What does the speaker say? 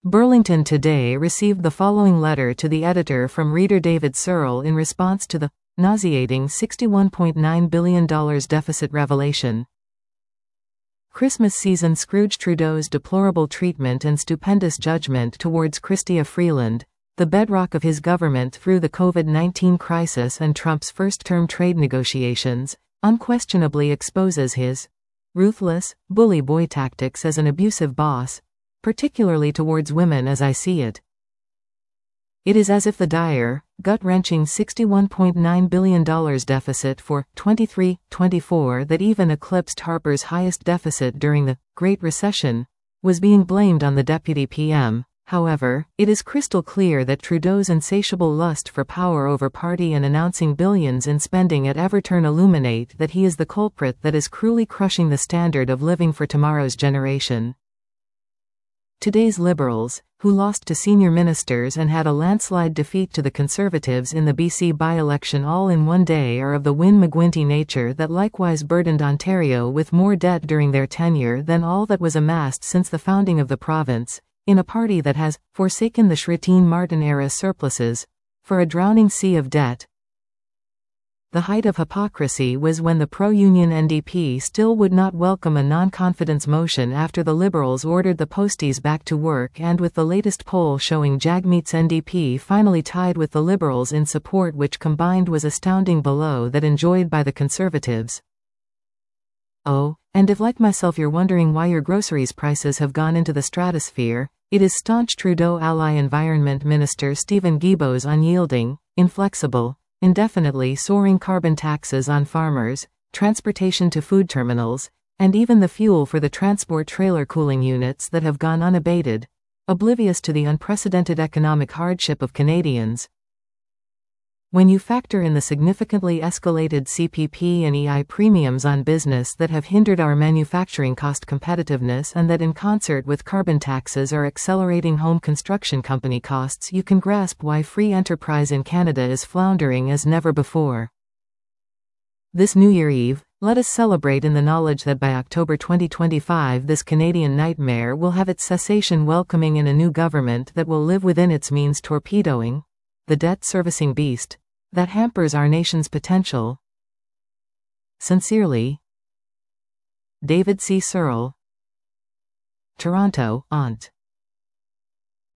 Burlington Today received the following letter to the editor from reader David Searle in response to the nauseating $61.9 billion deficit revelation. Christmas season Scrooge Trudeau's deplorable treatment and stupendous judgment towards Chrystia Freeland, the bedrock of his government through the COVID-19 crisis and Trump's first-term trade negotiations, unquestionably exposes his ruthless, bully boy tactics as an abusive boss, particularly towards women as I see it. It is as if the dire, gut-wrenching $61.9 billion deficit for 23-24 that even eclipsed Harper's highest deficit during the Great Recession was being blamed on the deputy PM. However, it is crystal clear that Trudeau's insatiable lust for power over party and announcing billions in spending at every turn illuminate that he is the culprit that is cruelly crushing the standard of living for tomorrow's generation. Today's Liberals, who lost to senior ministers and had a landslide defeat to the Conservatives in the BC by-election all in one day, are of the Wynne-McGuinty nature that likewise burdened Ontario with more debt during their tenure than all that was amassed since the founding of the province, in a party that has forsaken the Schritteen-Martin-era surpluses for a drowning sea of debt. The height of hypocrisy was when the pro-union NDP still would not welcome a non-confidence motion after the Liberals ordered the posties back to work, and with the latest poll showing Jagmeet's NDP finally tied with the Liberals in support, which combined was astounding below that enjoyed by the Conservatives. Oh, and if like myself you're wondering why your groceries prices have gone into the stratosphere, it is staunch Trudeau ally Environment Minister Steven Guilbeault's unyielding, inflexible, indefinitely soaring carbon taxes on farmers, transportation to food terminals, and even the fuel for the transport trailer cooling units that have gone unabated, oblivious to the unprecedented economic hardship of Canadians. When you factor in the significantly escalated CPP and EI premiums on business that have hindered our manufacturing cost competitiveness and that in concert with carbon taxes are accelerating home construction company costs, you can grasp why free enterprise in Canada is floundering as never before. This New Year Eve, let us celebrate in the knowledge that by October 2025 this Canadian nightmare will have its cessation, welcoming in a new government that will live within its means, torpedoing the debt-servicing beast that hampers our nation's potential. Sincerely, David C. Searle, Toronto, Ont.